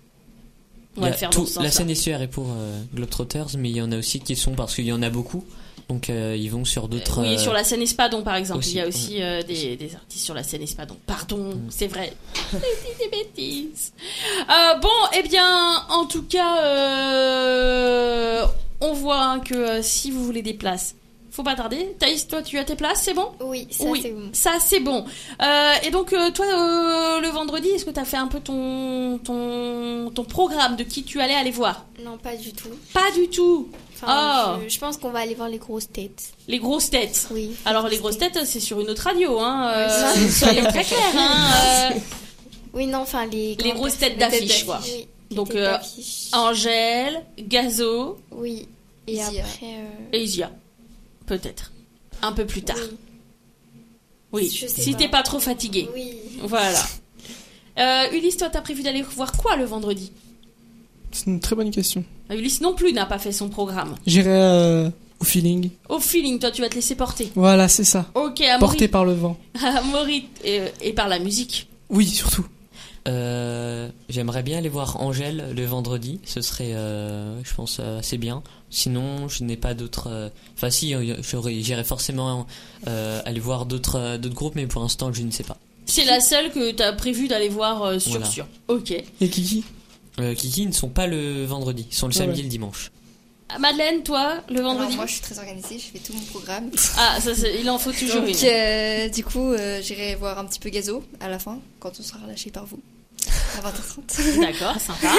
On Il y va a le faire tout- dans ce la sens-là. scène estuaire est pour euh, Globetrotters, mais il y en a aussi qui sont parce qu'il y en a beaucoup, donc euh, ils vont sur d'autres. Oui, euh, sur la scène Espadon, par exemple. aussi, il y a aussi euh, des, des artistes sur la scène Espadon. Pardon, c'est vrai. Je dis des bêtises. Euh, bon, eh bien, en tout cas, euh, on voit hein, que euh, si vous voulez des places, faut pas tarder. Thaïs, toi, tu as tes places, c'est bon? Oui, ça Oui, c'est bon. ça c'est bon. Euh, et donc, euh, toi, euh, le vendredi, est-ce que tu as fait un peu ton, ton, ton programme de qui tu allais aller voir? Non, pas du tout. Pas du tout. Enfin, Oh. je, je pense qu'on va aller voir les grosses têtes. Les grosses têtes. Oui. Alors, les grosses têtes, c'est sur une autre radio, hein. euh, Oui, soyons très clairs, hein. euh, Oui, non, enfin les. les grandes grosses têtes personnes- d'affiche, quoi. Oui, les Donc, têtes euh, d'affiche. Angèle, Gazo Oui. Et Isia. après. euh, et Isia. Peut-être. Un peu plus tard. Oui, Je sais si pas. t'es pas trop fatigué. Oui. Voilà. Euh, Ulysse, toi, t'as prévu d'aller voir quoi le vendredi? C'est une très bonne question. Euh, Ulysse non plus n'a pas fait son programme. J'irai euh, au feeling. Au feeling, toi, tu vas te laisser porter. Voilà, c'est ça. Ok, à Porté par le vent. Amaury et, et par la musique. Oui, surtout. Euh, J'aimerais bien aller voir Angèle le vendredi, ce serait, euh, je pense, euh, assez bien. Sinon, je n'ai pas d'autres. euh, Enfin, si, euh, j'aurais- j'irai forcément euh, aller voir d'autres euh, d'autres groupes, mais pour l'instant, je ne sais pas. C'est la seule que t'as prévu d'aller voir euh, sur Voilà. sûr. Ok. Et Kiki euh, Kiki ne sont pas le vendredi, ils sont le Ah samedi ouais. et le dimanche. Ah, Madeleine, toi, le vendredi? Alors, moi, je suis très organisée, je fais tout mon programme. Ah, ça, c'est- il en faut toujours Donc, une. euh, du coup, euh, j'irai voir un petit peu Gazo à la fin, quand on sera relâché par vous. À vingt heures trente. D'accord, sympa.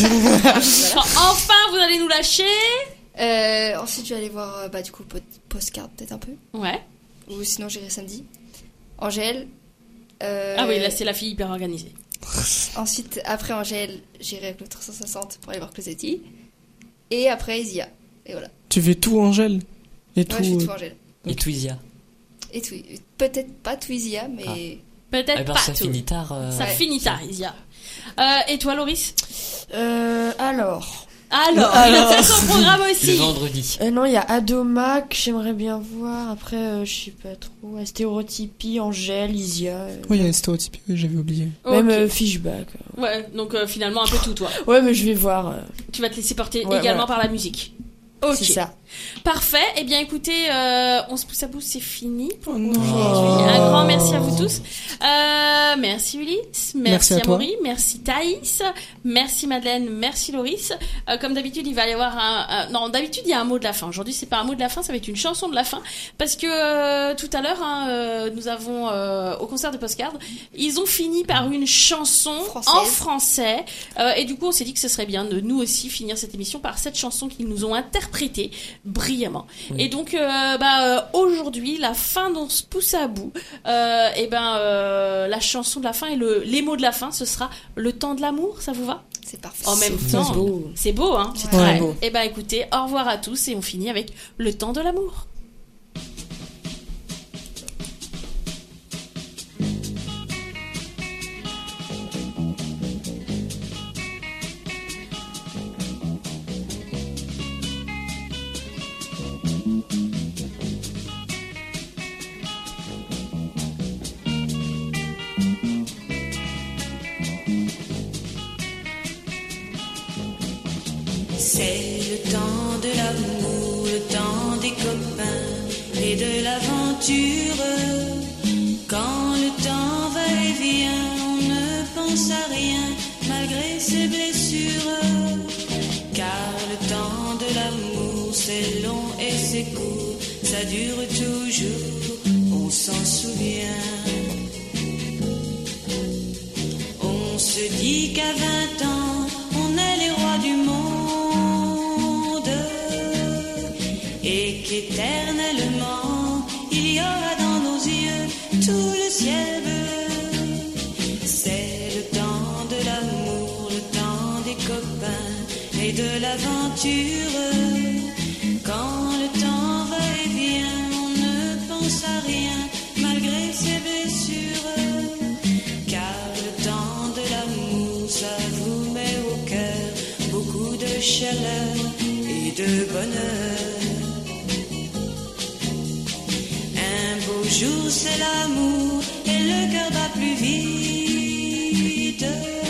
Enfin, vous allez nous lâcher. Euh, ensuite, je vais aller voir, euh, bah, du coup, Pod- Postcard, peut-être un peu. Ouais. Ou sinon, j'irai samedi. Angèle. euh, Ah oui, là, c'est la fille hyper organisée. Ensuite, après Angèle, j'irai avec le trois cent soixante pour aller voir Closetti. Et après, Isia. Et voilà. Tu fais tout Angèle et tout. Moi, je fais tout euh, Angèle. Et Twizia. Et tout. Peut-être pas tout Isia, mais. Ah. Peut-être Eh ben, pas ça tout. finit tard. euh, Ça Ouais. finit tard, Isia. Euh, et toi, Loris? Euh, alors. Alors, il a fait son programme Le aussi. vendredi. Euh, non, il y a Adomac, j'aimerais bien voir. Après, euh, je sais pas trop. euh, Stéréotypie, Angèle, Isia. euh, Oui, il y a les stéréotypes, oui, j'avais oublié. Même Ok. euh, Fishback. Ouais, donc euh, finalement un peu tout, toi. Ouais, mais je vais voir. euh, Tu vas te laisser porter Ouais, également voilà. par la musique. Ok. C'est ça. Parfait. Eh bien, écoutez, euh, on se pousse à pouce, c'est fini pour Oh non. aujourd'hui. Un grand merci à vous tous. Euh, merci Ulysse, merci, Merci à toi. Amaury, merci Thaïs, merci Madeleine, merci Loris. Euh, comme d'habitude, il va y avoir un, un- non, d'habitude il y a un mot de la fin. Aujourd'hui, c'est pas un mot de la fin, ça va être une chanson de la fin, parce que euh, tout à l'heure, hein, euh, nous avons euh, au concert de Postcard, ils ont fini par une chanson Française. en français, Euh, et du coup, on s'est dit que ce serait bien de nous aussi finir cette émission par cette chanson qu'ils nous ont interprétée interprété brillamment. Oui. Et donc, euh, bah, euh, aujourd'hui, la fin d'on se pousse à bout, euh, et ben, euh, la chanson de la fin et le, les mots de la fin, ce sera Le temps de l'amour, ça vous va ? C'est parfait. En même C'est temps, beau. c'est beau, hein ? C'est très beau. Et ben, écoutez, au revoir à tous et on finit avec Le temps de l'amour. C'est le temps de l'amour, le temps des copains et de l'aventure. Quand le temps va et vient, on ne pense à rien malgré ses blessures. Car le temps de l'amour, c'est long et c'est court, ça dure toujours, on s'en souvient. On se dit qu'à vingt ans, on est les rois du monde. Et qu'éternellement il y aura dans nos yeux tout le ciel bleu. C'est le temps de l'amour, le temps des copains et de l'aventure. Quand le temps va et vient, on ne pense à rien malgré ses blessures. Car le temps de l'amour, ça vous met au cœur beaucoup de chaleur et de bonheur. Un beau jour c'est l'amour et le cœur bat plus vite.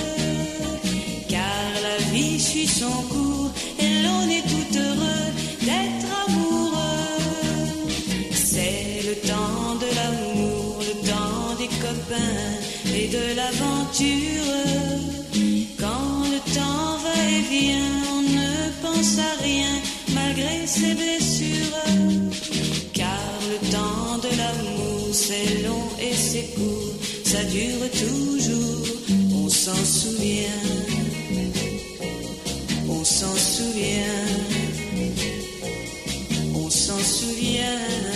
Car la vie suit son cours et l'on est tout heureux d'être amoureux. C'est le temps de l'amour, le temps des copains et de l'aventure. Quand le temps va et vient, on ne pense à rien malgré ses blessures. Car le temps de l'amour, c'est long et c'est court, ça dure toujours, on s'en souvient, on s'en souvient, on s'en souvient.